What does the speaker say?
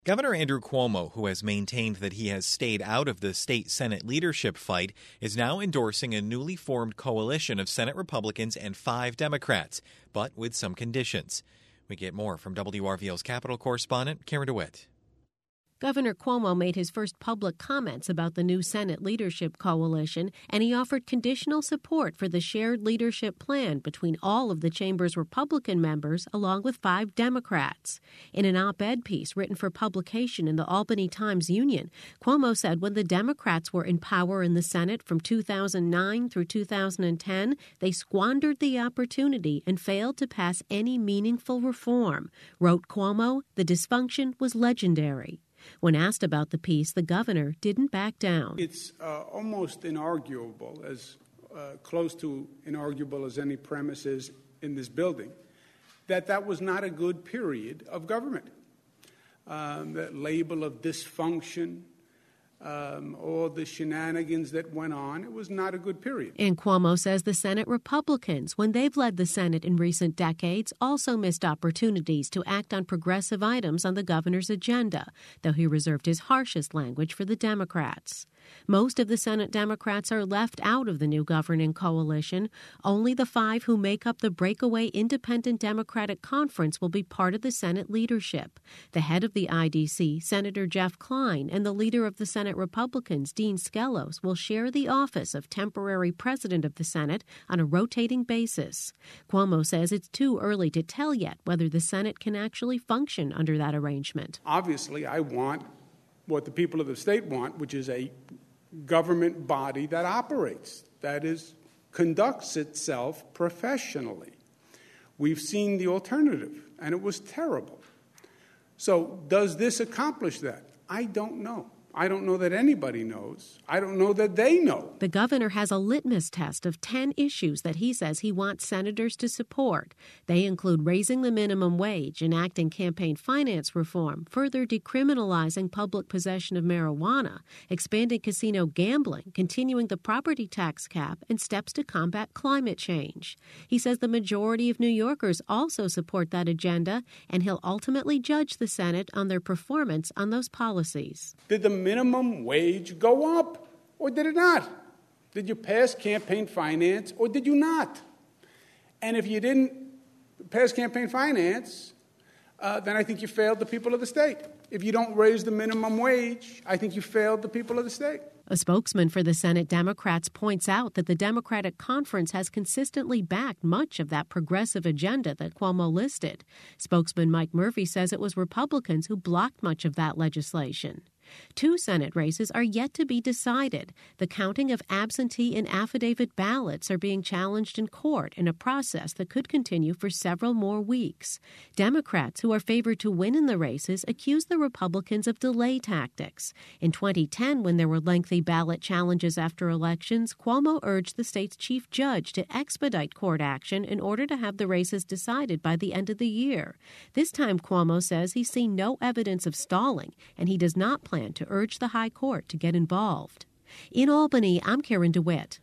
Governor Andrew Cuomo, who has maintained that he has stayed out of the state Senate leadership fight, is now endorsing a newly formed coalition of Senate Republicans and 5 Democrats, but with some conditions. We get more from WRVL's Capitol correspondent, Karen DeWitt. Governor Cuomo made his first public comments about the new Senate leadership coalition, and he offered conditional support for the shared leadership plan between all of the chamber's Republican members, along with 5 Democrats. In an op-ed piece written for publication in the Albany Times-Union, Cuomo said when the Democrats were in power in the Senate from 2009 through 2010, they squandered the opportunity and failed to pass any meaningful reform. Wrote Cuomo, the dysfunction was legendary. When asked about the piece, the governor didn't back down. It's almost inarguable, as close to inarguable as any premise is in this building, that was not a good period of government. That label of dysfunction, all the shenanigans that went on, it was not a good period. And Cuomo says the Senate Republicans, when they've led the Senate in recent decades, also missed opportunities to act on progressive items on the governor's agenda, though he reserved his harshest language for the Democrats. Most of the Senate Democrats are left out of the new governing coalition. Only the 5 who make up the breakaway Independent Democratic Conference will be part of the Senate leadership. The head of the IDC, Senator Jeff Kline, and the leader of the Senate Republicans, Dean Skelos, will share the office of temporary president of the Senate on a rotating basis. Cuomo says it's too early to tell yet whether the Senate can actually function under that arrangement. Obviously, I want what the people of the state want, which is a government body that operates, that is, conducts itself professionally. We've seen the alternative, and it was terrible. So does this accomplish that? I don't know. I don't know that anybody knows. I don't know that they know. The governor has a litmus test of 10 issues that he says he wants senators to support. They include raising the minimum wage, enacting campaign finance reform, further decriminalizing public possession of marijuana, expanding casino gambling, continuing the property tax cap, and steps to combat climate change. He says the majority of New Yorkers also support that agenda, and he'll ultimately judge the Senate on their performance on those policies. Did the minimum wage go up, or did it not? Did you pass campaign finance, or did you not? And if you didn't pass campaign finance, then I think you failed the people of the state. If you don't raise the minimum wage, I think you failed the people of the state. A spokesman for the Senate Democrats points out that the Democratic Conference has consistently backed much of that progressive agenda that Cuomo listed. Spokesman Mike Murphy says it was Republicans who blocked much of that legislation. 2 Senate races are yet to be decided. The counting of absentee and affidavit ballots are being challenged in court in a process that could continue for several more weeks. Democrats, who are favored to win in the races, accuse the Republicans of delay tactics. In 2010, when there were lengthy ballot challenges after elections, Cuomo urged the state's chief judge to expedite court action in order to have the races decided by the end of the year. This time, Cuomo says he's seen no evidence of stalling, and he does not plan to urge the high court to get involved. In Albany, I'm Karen DeWitt.